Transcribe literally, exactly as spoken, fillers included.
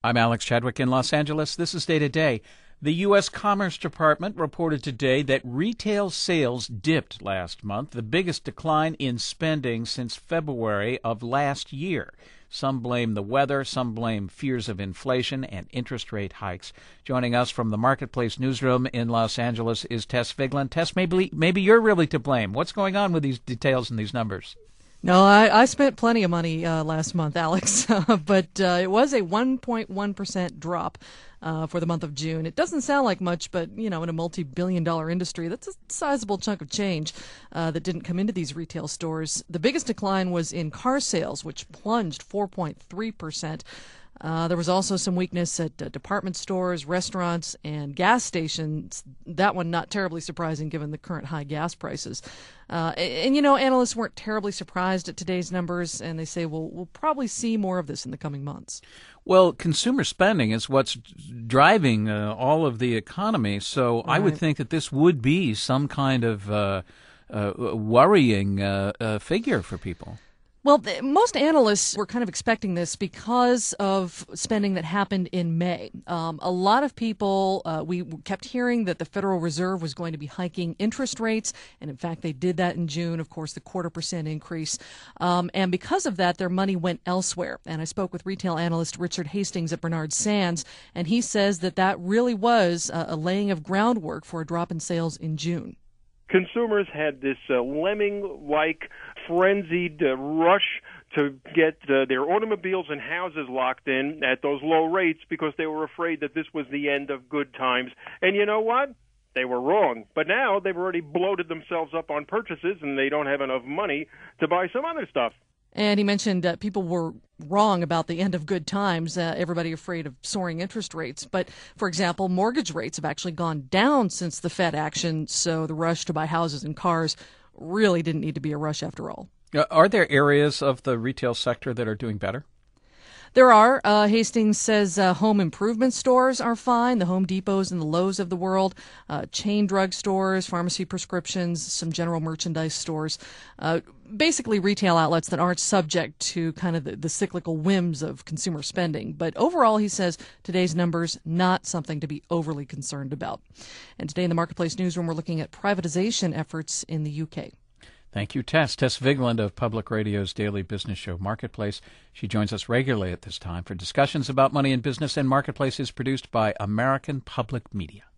I'm Alex Chadwick in Los Angeles. This is Day to Day. The U S. Commerce Department reported today that retail sales dipped last month, the biggest decline in spending since February of last year. Some blame the weather, some blame fears of inflation and interest rate hikes. Joining us from the Marketplace newsroom in Los Angeles is Tess Vigeland. Tess, maybe, maybe you're really to blame. What's going on with these details and these numbers? No, I, I spent plenty of money uh, last month, Alex, but uh, it was a one point one percent drop uh, for the month of June. It doesn't sound like much, but, you know, in a multi-billion dollar industry, that's a sizable chunk of change uh, that didn't come into these retail stores. The biggest decline was in car sales, which plunged four point three percent. Uh, there was also some weakness at uh, department stores, restaurants, and gas stations. That one not terribly surprising given the current high gas prices. Uh, and, and, you know, analysts weren't terribly surprised at today's numbers, and they say, well, we'll probably see more of this in the coming months. Well, consumer spending is what's driving uh, all of the economy, so right. I would think that this would be some kind of uh, uh, worrying uh, uh, figure for people. Well, th- most analysts were kind of expecting this because of spending that happened in May. Um, a lot of people, uh, we kept hearing that the Federal Reserve was going to be hiking interest rates, and in fact, they did that in June, of course, the quarter percent increase. Um, and because of that, their money went elsewhere. And I spoke with retail analyst Richard Hastings at Bernard Sands, and he says that that really was uh, a laying of groundwork for a drop in sales in June. Consumers had this uh, lemming-like, frenzied uh, rush to get uh, their automobiles and houses locked in at those low rates because they were afraid that this was the end of good times. And you know what? They were wrong. But now they've already bloated themselves up on purchases, and they don't have enough money to buy some other stuff. And he mentioned that people were wrong about the end of good times, uh, everybody afraid of soaring interest rates. But, for example, mortgage rates have actually gone down since the Fed action, so the rush to buy houses and cars really didn't need to be a rush after all. Uh, are there areas of the retail sector that are doing better? There are. Uh, Hastings says uh, home improvement stores are fine, the Home Depots and the Lowe's of the world, uh, chain drug stores, pharmacy prescriptions, some general merchandise stores, uh, basically retail outlets that aren't subject to kind of the, the cyclical whims of consumer spending. But overall, he says, today's numbers, not something to be overly concerned about. And today in the Marketplace newsroom, we're looking at privatization efforts in the U K. Thank you, Tess. Tess Vigeland of Public Radio's daily business show, Marketplace. She joins us regularly at this time for discussions about money and business, and Marketplace is produced by American Public Media.